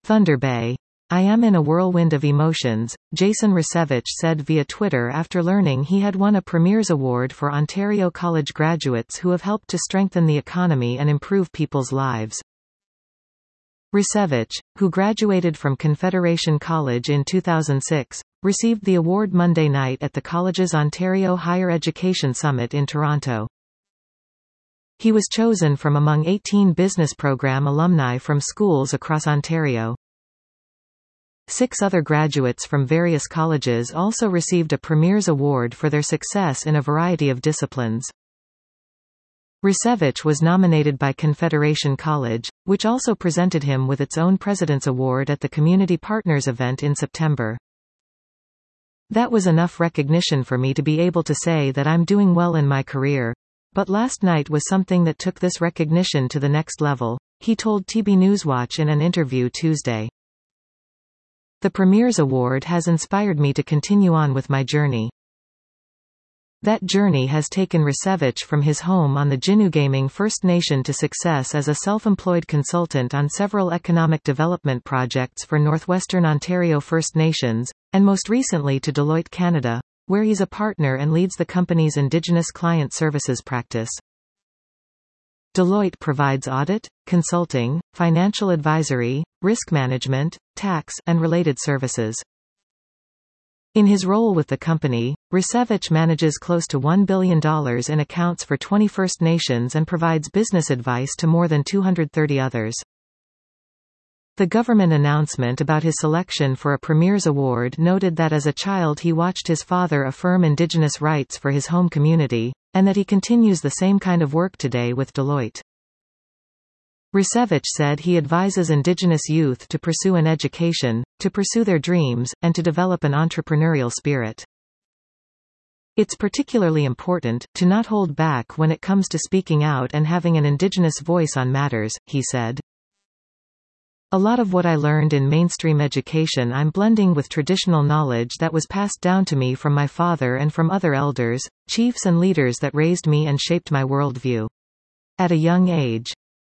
Thunder Bay. I am in a whirlwind of emotions, Jason Rasevich said via Twitter after learning he had won a Premier's Award for Ontario College graduates who have helped to strengthen the economy and improve people's lives. Rasevich, who graduated from Confederation College in 2006, received the award Monday night at the college's Ontario Higher Education Summit in Toronto. He was chosen from among 18 business program alumni from schools across Ontario. 6 other graduates from various colleges also received a Premier's Award for their success in a variety of disciplines. Rasevich was nominated by Confederation College, which also presented him with its own President's Award at the Community Partners event in September. That was enough recognition for me to be able to say that I'm doing well in my career. But last night was something that took this recognition to the next level, he told TB Newswatch in an interview Tuesday. The Premier's Award has inspired me to continue on with my journey. That journey has taken Rasevich from his home on the Jinugaming First Nation to success as a self-employed consultant on several economic development projects for Northwestern Ontario First Nations, and most recently to Deloitte Canada, where he's a partner and leads the company's Indigenous client services practice. Deloitte provides audit, consulting, financial advisory, risk management, tax, and related services. In his role with the company, Rasevich manages close to $1 billion in accounts for 20 First Nations and provides business advice to more than 230 others. The government announcement about his selection for a Premier's Award noted that as a child he watched his father affirm Indigenous rights for his home community, and that he continues the same kind of work today with Deloitte. Rasevich said he advises Indigenous youth to pursue an education, to pursue their dreams, and to develop an entrepreneurial spirit. It's particularly important to not hold back when it comes to speaking out and having an Indigenous voice on matters, he said. A lot of what I learned in mainstream education I'm blending with traditional knowledge that was passed down to me from my father and from other elders, chiefs and leaders that raised me and shaped my worldview. At a young age.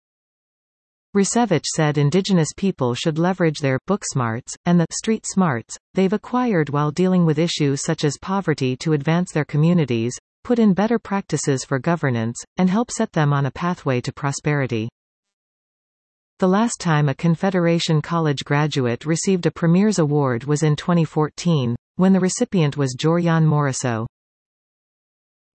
Rasevich said Indigenous people should leverage their book smarts, and the street smarts they've acquired while dealing with issues such as poverty to advance their communities, put in better practices for governance, and help set them on a pathway to prosperity. The last time a Confederation College graduate received a Premier's Award was in 2014, when the recipient was Jorjan Morisot.